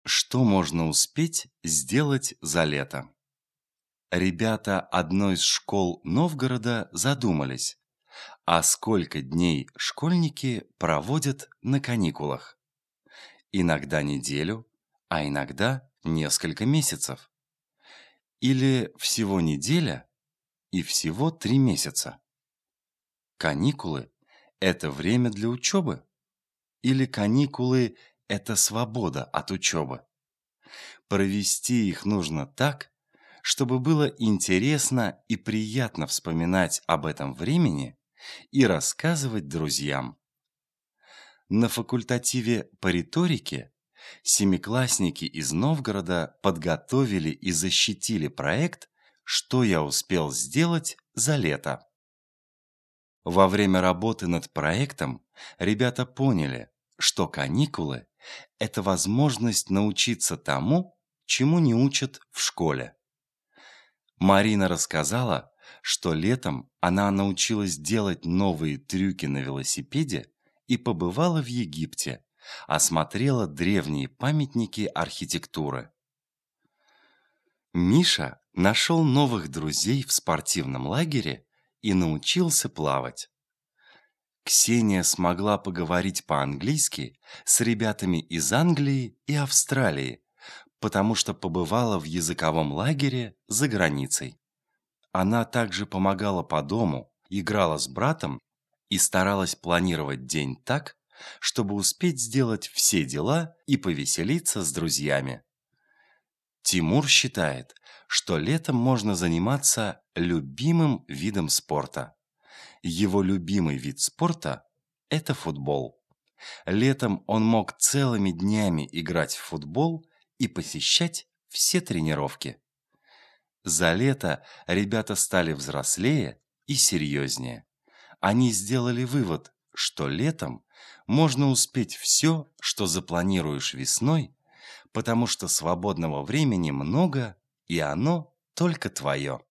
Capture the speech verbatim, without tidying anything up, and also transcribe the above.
Что можно успеть сделать за лето? Ребята одной из школ Новгорода задумались, а сколько дней школьники проводят на каникулах? Иногда неделю, а иногда несколько месяцев. Или всего неделя и всего три месяца. Каникулы – это время для учебы? Или каникулы – это свобода от учебы? Провести их нужно так, чтобы было интересно и приятно вспоминать об этом времени и рассказывать друзьям. На факультативе по риторике семиклассники из Новгорода подготовили и защитили проект «Что я успел сделать за лето?». Во время работы над проектом ребята поняли, что каникулы – это возможность научиться тому, чему не учат в школе. Марина рассказала, что летом она научилась делать новые трюки на велосипеде и побывала в Египте, осмотрела древние памятники архитектуры. Миша нашел новых друзей в спортивном лагере и научился плавать. Ксения смогла поговорить по-английски с ребятами из Англии и Австралии, потому что побывала в языковом лагере за границей. Она также помогала по дому, играла с братом и старалась планировать день так, чтобы успеть сделать все дела и повеселиться с друзьями. Тимур считает, что летом можно заниматься любимым видом спорта. Его любимый вид спорта – это футбол. Летом он мог целыми днями играть в футбол и посещать все тренировки. За лето ребята стали взрослее и серьезнее. Они сделали вывод, что летом можно успеть все, что запланируешь весной, потому что свободного времени много, и оно только твое.